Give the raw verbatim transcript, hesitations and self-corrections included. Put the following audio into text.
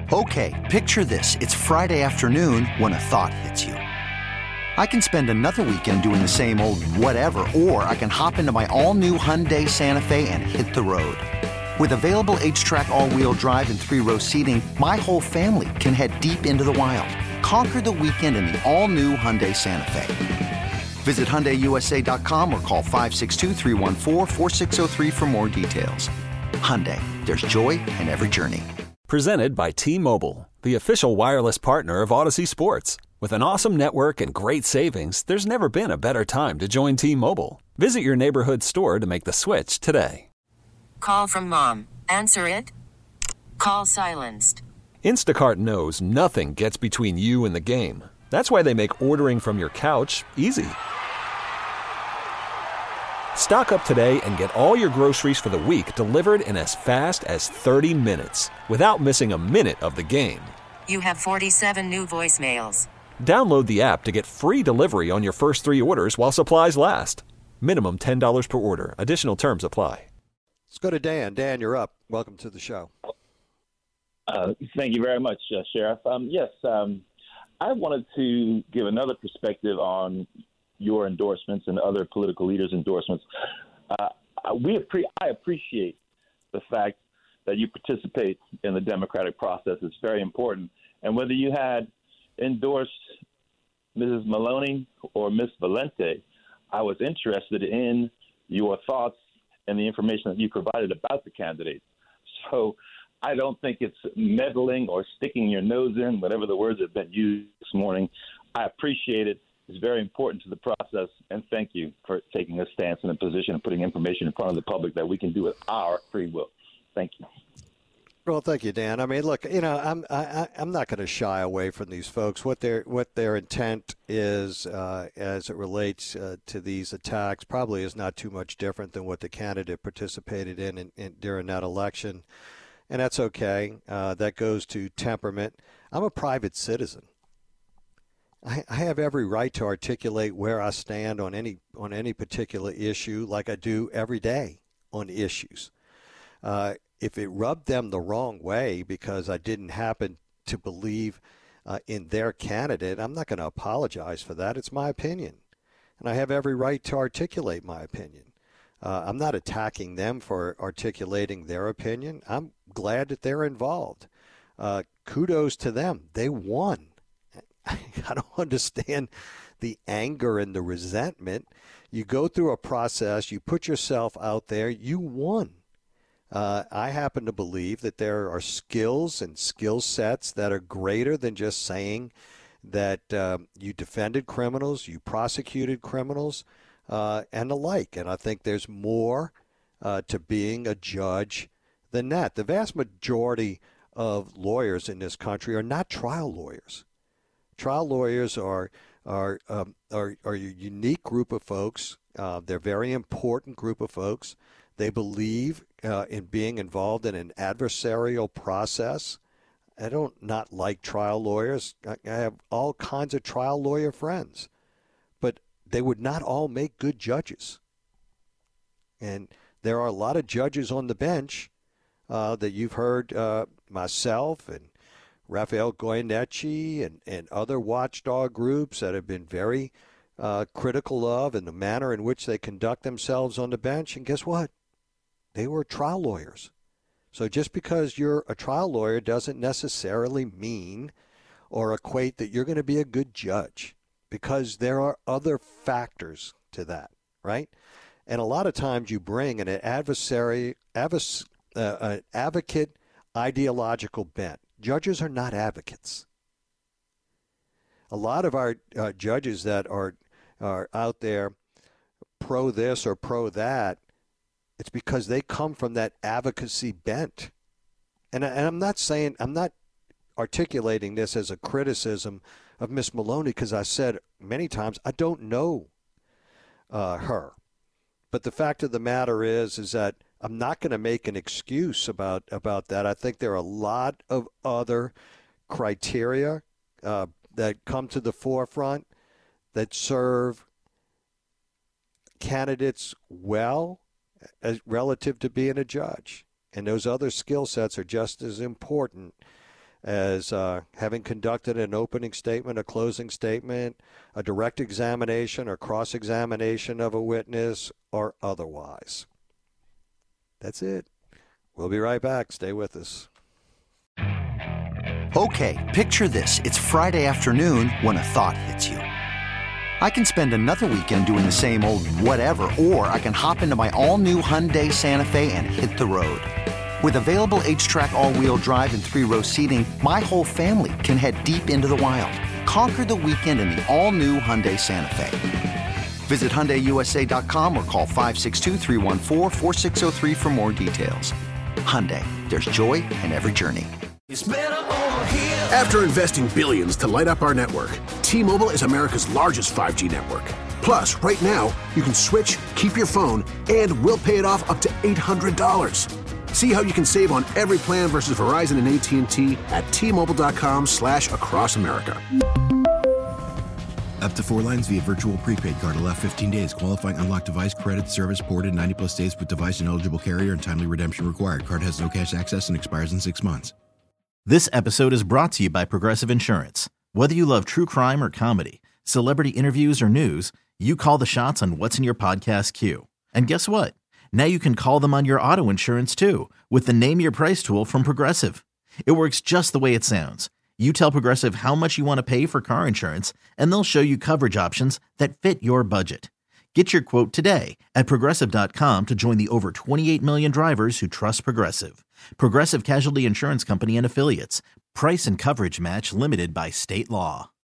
Okay, picture this. It's Friday afternoon when a thought hits you. I can spend another weekend doing the same old whatever, or I can hop into my all-new Hyundai Santa Fe and hit the road. With available H-Track all-wheel drive and three-row seating, my whole family can head deep into the wild. Conquer the weekend in the all-new Hyundai Santa Fe. Visit Hyundai U S A dot com or call five six two, three one four, four six zero three for more details. Hyundai, there's joy in every journey. Presented by T-Mobile, the official wireless partner of Odyssey Sports. With an awesome network and great savings, there's never been a better time to join T-Mobile. Visit your neighborhood store to make the switch today. Call from mom. Answer it. Call silenced. Instacart knows nothing gets between you and the game. That's why they make ordering from your couch easy. Stock up today and get all your groceries for the week delivered in as fast as thirty minutes without missing a minute of the game. You have forty-seven new voicemails. Download the app to get free delivery on your first three orders while supplies last. Minimum ten dollars per order. Additional terms apply. Let's go to Dan. Dan, you're up. Welcome to the show. Uh, thank you very much, uh, Sheriff. Um, yes, um, I wanted to give another perspective on your endorsements and other political leaders' endorsements. Uh, we appre- I appreciate the fact that you participate in the democratic process. It's very important. And whether you had endorsed Missus Maloney or Miz Valente, I was interested in your thoughts and the information that you provided about the candidates. So I don't think it's meddling or sticking your nose in, whatever the words have been used this morning. I appreciate it. It's very important to the process, and thank you for taking a stance and a position and putting information in front of the public that we can do with our free will. Thank you. Well, thank you, Dan. I mean, look, you know, I'm I, I'm not going to shy away from these folks. What their what their intent is, uh, as it relates uh, to these attacks, probably is not too much different than what the candidate participated in, in, in during that election, and that's okay. Uh, that goes to temperament. I'm a private citizen. I, I have every right to articulate where I stand on any on any particular issue, like I do every day on issues. Uh, if it rubbed them the wrong way because I didn't happen to believe uh, in their candidate, I'm not going to apologize for that. It's my opinion, and I have every right to articulate my opinion. Uh, I'm not attacking them for articulating their opinion. I'm glad that they're involved. Uh, kudos to them. They won. I don't understand the anger and the resentment. You go through a process. You put yourself out there. You won. Uh, I happen to believe that there are skills and skill sets that are greater than just saying that uh, you defended criminals, you prosecuted criminals, uh, and the like. And I think there's more uh, to being a judge than that. The vast majority of lawyers in this country are not trial lawyers. Trial lawyers are are um, are, are a unique group of folks. Uh, they're a very important group of folks. They believe uh, in being involved in an adversarial process. I don't not like trial lawyers. I, I have all kinds of trial lawyer friends, but they would not all make good judges. And there are a lot of judges on the bench uh, that you've heard uh, myself and Rafael Goyeneche and, and other watchdog groups that have been very uh, critical of and the manner in which they conduct themselves on the bench. And guess what? They were trial lawyers. So just because you're a trial lawyer doesn't necessarily mean or equate that you're going to be a good judge, because there are other factors to that, right? And a lot of times you bring an adversary, advers, uh, an advocate ideological bent. Judges are not advocates. A lot of our uh, judges that are are out there pro this or pro that, it's because they come from that advocacy bent. And, and I'm not saying, I'm not articulating this as a criticism of Miss Maloney, because I said many times I don't know uh, her. But the fact of the matter is, is that I'm not going to make an excuse about, about that. I think there are a lot of other criteria uh, that come to the forefront that serve candidates well as relative to being a judge. And those other skill sets are just as important as uh, having conducted an opening statement, a closing statement, a direct examination or cross-examination of a witness, or otherwise. That's it. We'll be right back. Stay with us. Okay, picture this. It's Friday afternoon when a thought hits you. I can spend another weekend doing the same old whatever, or I can hop into my all-new Hyundai Santa Fe and hit the road. With available H-Track all-wheel drive and three-row seating, my whole family can head deep into the wild. Conquer the weekend in the all-new Hyundai Santa Fe. Visit Hyundai U S A dot com or call five six two, three one four, four six zero three for more details. Hyundai, there's joy in every journey. After investing billions to light up our network, T-Mobile is America's largest five G network. Plus, right now, you can switch, keep your phone, and we'll pay it off up to eight hundred dollars. See how you can save on every plan versus Verizon and A T and T at T-Mobile.com slash across America. Up to four lines via virtual prepaid card. Allow fifteen days. Qualifying unlocked device credit service ported ninety plus days with device and eligible carrier and timely redemption required. Card has no cash access and expires in six months. This episode is brought to you by Progressive Insurance. Whether you love true crime or comedy, celebrity interviews or news, you call the shots on what's in your podcast queue. And guess what? Now you can call them on your auto insurance too with the Name Your Price tool from Progressive. It works just the way it sounds. You tell Progressive how much you want to pay for car insurance, and they'll show you coverage options that fit your budget. Get your quote today at Progressive dot com to join the over twenty-eight million drivers who trust Progressive. Progressive Casualty Insurance Company and Affiliates. Price and coverage match limited by state law.